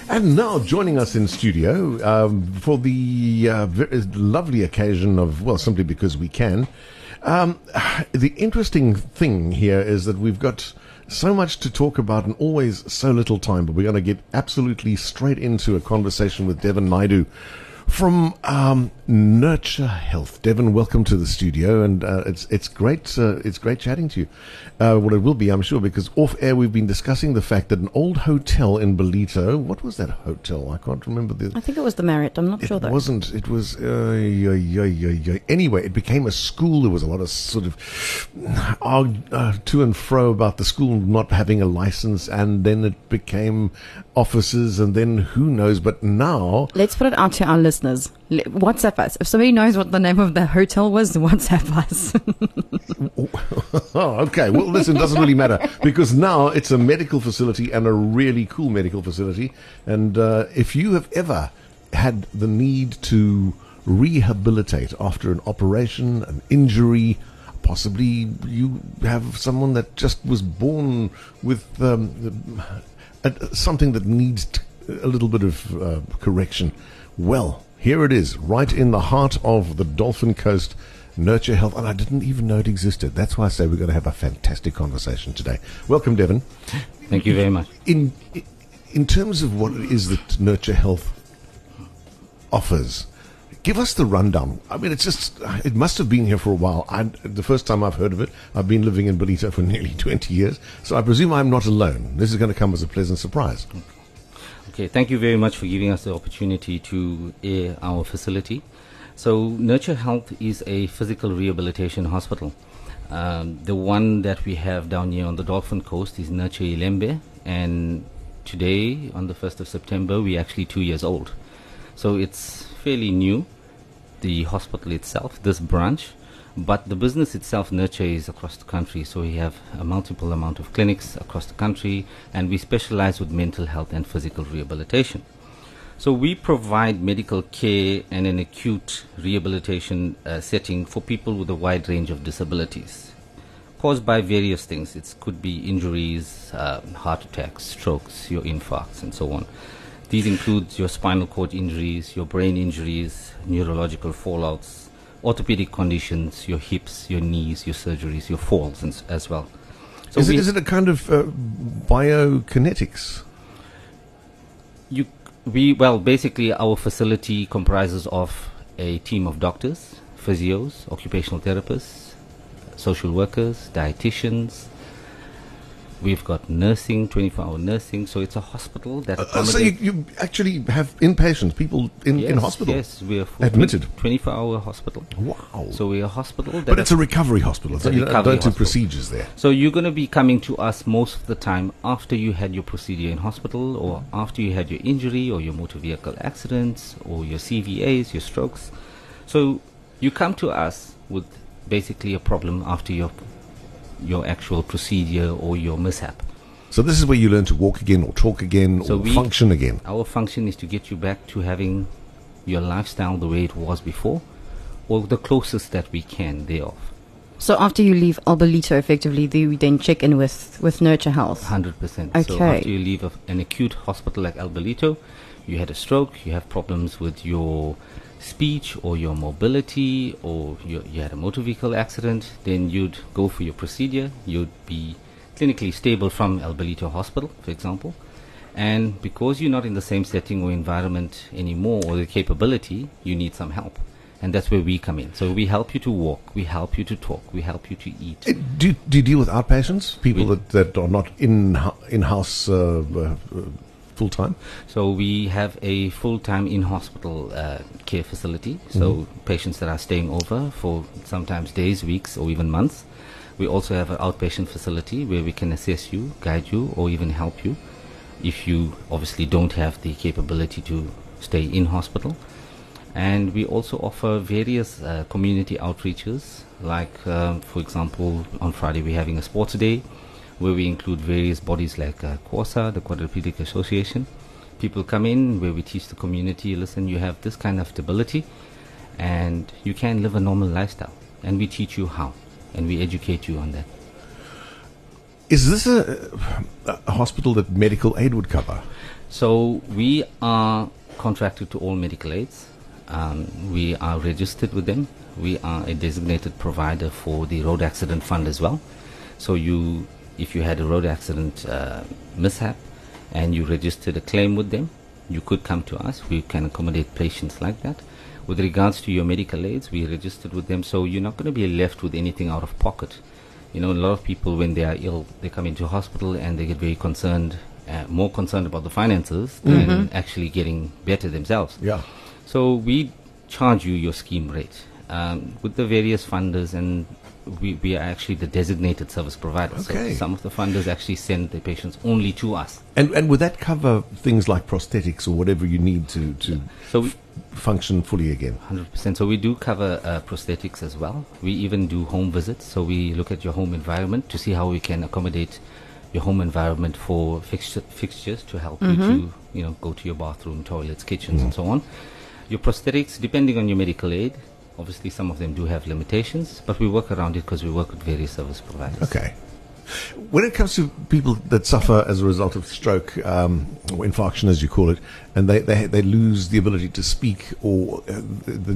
And now joining us in studio for the very lovely occasion of, well, simply because we can. The interesting thing here is that we've got so much to talk about and always so little time, but we're going to get absolutely straight into a conversation with Devon Naidu from Nurture Health. Devon, welcome to the studio, and it's great chatting to you. Well, it will be, I'm sure, because off air we've been discussing the fact that an old hotel in Ballito. What was that hotel? I can't remember I think it was the Marriott. I'm not sure though. It wasn't. It was. Anyway, it became a school. There was a lot of sort of to and fro about the school not having a license, and then it became offices, and then who knows? But now, let's put it out to our listeners. WhatsApp us. If somebody knows what the name of the hotel was, WhatsApp us. Oh, okay. Well, listen, it doesn't really matter because now it's a medical facility and a really cool medical facility. And if you have ever had the need to rehabilitate after an operation, an injury, possibly you have someone that just was born with something that needs a little bit of correction, well, here it is, right in the heart of the Dolphin Coast, Nurture Health, and I didn't even know it existed. That's why I say we're going to have a fantastic conversation today. Welcome, Devon. Thank you very much. In terms of what it is that Nurture Health offers, give us the rundown. I mean, it must have been here for a while. The first time I've heard of it, I've been living in Ballito for nearly 20 years, so I presume I'm not alone. This is going to come as a pleasant surprise. Okay, thank you very much for giving us the opportunity to air our facility. So Nurture Health is a physical rehabilitation hospital. The one that we have down here on the Dolphin Coast is Nurture Ilembe, and today, on the 1st of September, we're actually 2 years old. So it's fairly new, the hospital itself, this branch, but the business itself, Nurture, is across the country. So we have a multiple amount of clinics across the country, and we specialize with mental health and physical rehabilitation. So we provide medical care and an acute rehabilitation setting for people with a wide range of disabilities caused by various things. It could be injuries, heart attacks, strokes, your infarcts, and so on. These include your spinal cord injuries, your brain injuries, neurological fallouts, orthopedic conditions, your hips, your knees, your surgeries, your falls as well. So is it a kind of biokinetics? Well, basically our facility comprises of a team of doctors, physios, occupational therapists, social workers, dietitians. We've got nursing, 24-hour nursing, so it's a hospital that so you actually have inpatients, people in hospital? Yes, we are admitted. 24-hour hospital. Wow. So we're a hospital. But it's a recovery hospital, so you don't do procedures there. So you're going to be coming to us most of the time after you had your procedure in hospital, or after you had your injury or your motor vehicle accidents or your CVAs, your strokes. So you come to us with basically a problem after your actual procedure or your mishap. So this is where you learn to walk again or talk again or function again. Our function is to get you back to having your lifestyle the way it was before, or the closest that we can thereof. So after you leave Ballito, effectively, we then check in with Nurture Health? 100%. Okay. So after you leave an acute hospital like Ballito, you had a stroke, you have problems with your speech or your mobility, or you had a motor vehicle accident, then you'd go for your procedure. You'd be clinically stable from Ballito Hospital, for example, and because you're not in the same setting or environment anymore, or the capability, you need some help, and that's where we come in. So we help you to walk, we help you to talk, we help you to eat. Do you deal with outpatients, people that are not in-house full-time? So we have a full-time in-hospital care facility. So patients that are staying over for sometimes days, weeks, or even months. We also have an outpatient facility where we can assess you, guide you, or even help you if you obviously don't have the capability to stay in hospital. And we also offer various community outreaches, like for example, on Friday we're having a sports day, where we include various bodies like QASA, the Quadriplegic Association. People come in where we teach the community, listen, you have this kind of stability and you can live a normal lifestyle. And we teach you how, and we educate you on that. Is this a hospital that medical aid would cover? So we are contracted to all medical aids. We are registered with them. We are a designated provider for the road accident fund as well. So if you had a road accident mishap and you registered a claim with them, you could come to us. We can accommodate patients like that. With regards to your medical aids, we registered with them, so you're not going to be left with anything out of pocket. A lot of people, when they are ill, they come into hospital and they get very concerned, more concerned about the finances than actually getting better themselves. Yeah. So we charge you your scheme rate with the various funders, and we are actually the designated service provider. Okay. So some of the funders actually send their patients only to us. And would that cover things like prosthetics or whatever you need to So function fully again? 100%. So we do cover prosthetics as well. We even do home visits. So we look at your home environment to see how we can accommodate your home environment for fixtures to help you to go to your bathroom, toilets, kitchens, and so on. Your prosthetics, depending on your medical aid, obviously some of them do have limitations, but we work around it because we work with various service providers. Okay. When it comes to people that suffer as a result of stroke, or infarction as you call it, and they lose the ability to speak, or the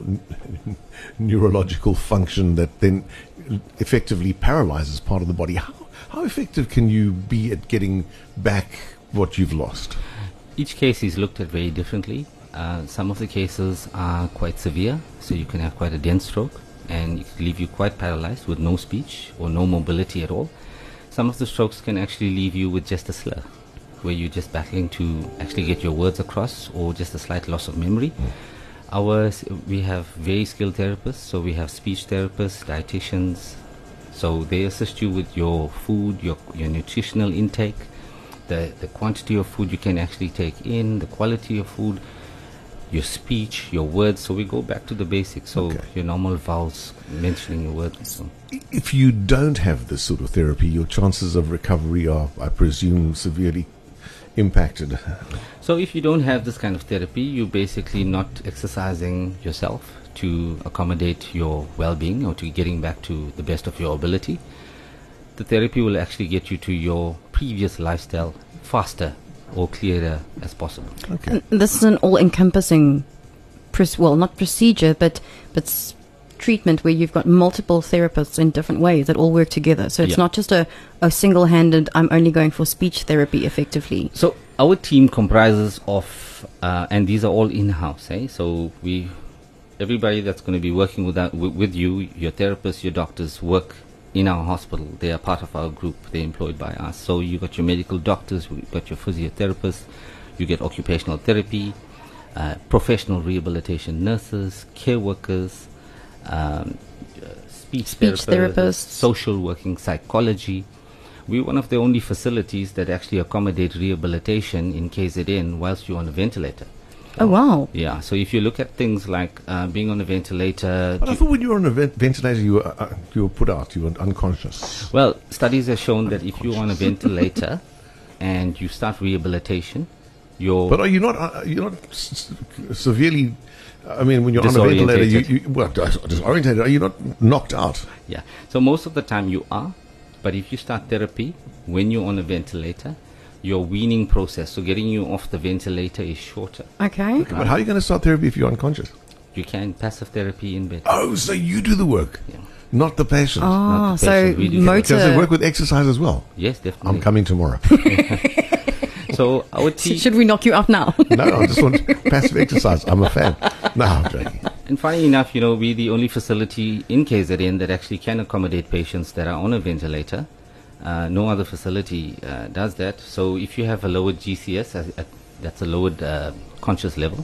neurological function that then effectively paralyzes part of the body, how effective can you be at getting back what you've lost? Each case is looked at very differently. Some of the cases are quite severe, so you can have quite a dense stroke and it can leave you quite paralyzed with no speech or no mobility at all. Some of the strokes can actually leave you with just a slur, where you're just battling to actually get your words across, or just a slight loss of memory. We have very skilled therapists, so we have speech therapists, dietitians, so they assist you with your food, your nutritional intake, the quantity of food you can actually take in, the quality of food, your speech, your words. So we go back to the basics. So your normal vowels, mentioning your words. So. If you don't have this sort of therapy, your chances of recovery are, I presume, severely impacted. So if you don't have this kind of therapy, you're basically not exercising yourself to accommodate your well-being or to getting back to the best of your ability. The therapy will actually get you to your previous lifestyle faster or clearer as possible. Okay. And this is an all-encompassing, not procedure, but treatment where you've got multiple therapists in different ways that all work together. So it's not just a single-handed, I'm only going for speech therapy effectively. So our team comprises of, and these are all in-house, So everybody that's going to be working with you, your therapists, your doctors, work in our hospital. They are part of our group. They're employed by us. So you got your medical doctors, you got your physiotherapists, you get occupational therapy, professional rehabilitation nurses, care workers, speech therapists, social working, psychology. We're one of the only facilities that actually accommodate rehabilitation in KZN whilst you're on a ventilator. Oh, wow. Yeah, so if you look at things like being on a ventilator... But I thought when you were on a ventilator, you were put out, you were unconscious. Well, studies have shown that if you're on a ventilator and you start rehabilitation, you're... But you're not severely... I mean, when you're on a ventilator, disorientated. Are you not knocked out? Yeah, so most of the time you are, but if you start therapy when you're on a ventilator, your weaning process, so getting you off the ventilator, is shorter. Okay. But how are you going to start therapy if you're unconscious? You can passive therapy in bed. Oh, so you do the work, not the patient. Oh, so motor. Does it work with exercise as well? Yes, definitely. I'm coming tomorrow. So our team... Should we knock you out now? No, I just want passive exercise. I'm a fan. No, I'm joking. And funny enough, we're the only facility in KZN that actually can accommodate patients that are on a ventilator. No other facility does that. So if you have a lowered GCS, that's a lowered conscious level.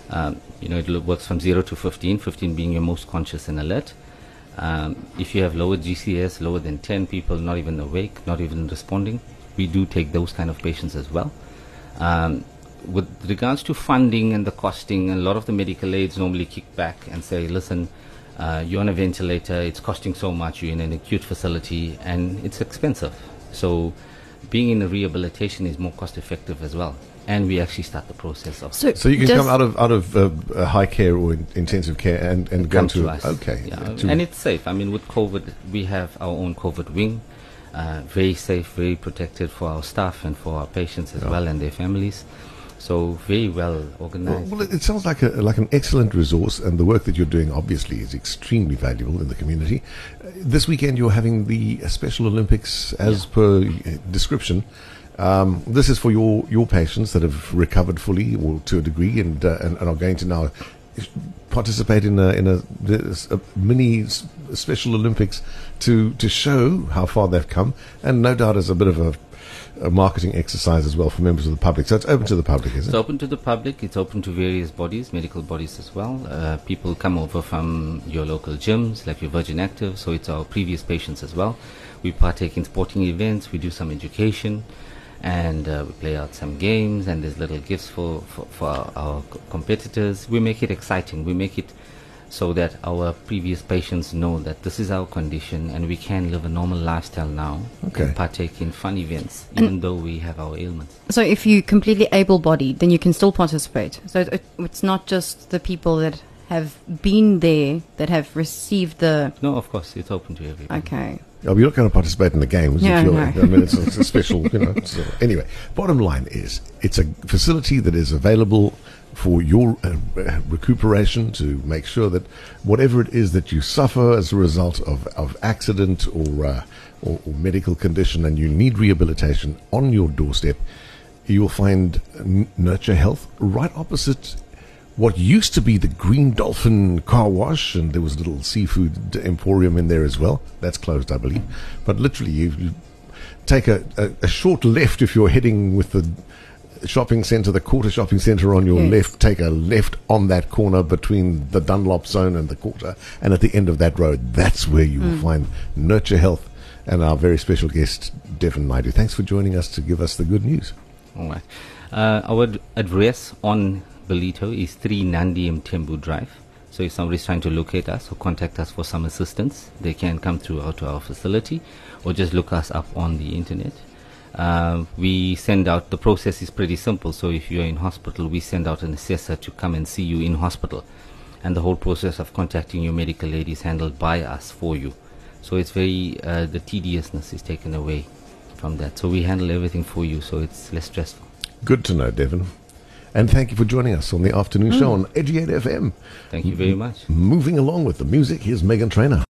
It works from 0 to 15, 15 being your most conscious and alert. If you have lowered GCS, lower than 10 people, not even awake, not even responding, we do take those kind of patients as well. With regards to funding and the costing, a lot of the medical aids normally kick back and say, listen, you're on a ventilator, it's costing so much, you're in an acute facility, and it's expensive. So being in a rehabilitation is more cost effective as well. And we actually start the process of... So you can come out of high care or intensive care and go to us. Okay. Yeah. And it's safe. I mean, with COVID, we have our own COVID wing. very safe, very protected for our staff and for our patients as well and their families. So very well organized. Well, it sounds like an excellent resource, and the work that you're doing obviously is extremely valuable in the community. This weekend you're having the Special Olympics as per description. This is for your patients that have recovered fully or to a degree and are going to now participate in a mini Special Olympics to show how far they've come, and no doubt as a bit of a marketing exercise as well for members of the public. So it's open to the public, is it? It's open to the public. It's open to various bodies, medical bodies as well. People come over from your local gyms, like your Virgin Active, so it's our previous patients as well. We partake in sporting events, we do some education, and we play out some games, and there's little gifts for our competitors. We make it exciting. We make it so that our previous patients know that this is our condition and we can live a normal lifestyle now and partake in fun events, even though we have our ailments. So if you're completely able-bodied, then you can still participate. So it's not just the people that have been there that have received the... No, of course, it's open to everybody. Okay. Oh, you're not going to participate in the games. Yeah, if you're, no. I mean, it's a special, So anyway, bottom line is, it's a facility that is available for your recuperation, to make sure that whatever it is that you suffer as a result of accident or medical condition, and you need rehabilitation on your doorstep, you will find Nurture Health right opposite what used to be the Green Dolphin car wash, and there was a little seafood emporium in there as well. That's closed, I believe. But literally, you take a short left if you're heading with the shopping centre, the Quarter shopping centre on your left. Take a left on that corner between the Dunlop zone and the Quarter, and at the end of that road, that's where you will find Nurture Health and our very special guest, Devin Naidu. Thanks for joining us to give us the good news. All right. Our address on Ballito is 3 Nandi Mthembu Drive. So if somebody's trying to locate us or contact us for some assistance, they can come to our facility or just look us up on the internet. We send out, the process is pretty simple. So if you're in hospital, we send out an assessor to come and see you in hospital. And the whole process of contacting your medical aid is handled by us for you. So it's very, the tediousness is taken away from that. So we handle everything for you, so it's less stressful. Good to know, Devin. And thank you for joining us on the afternoon show on 88 FM. Thank you very much. Moving along with the music, here's Megan Trainor.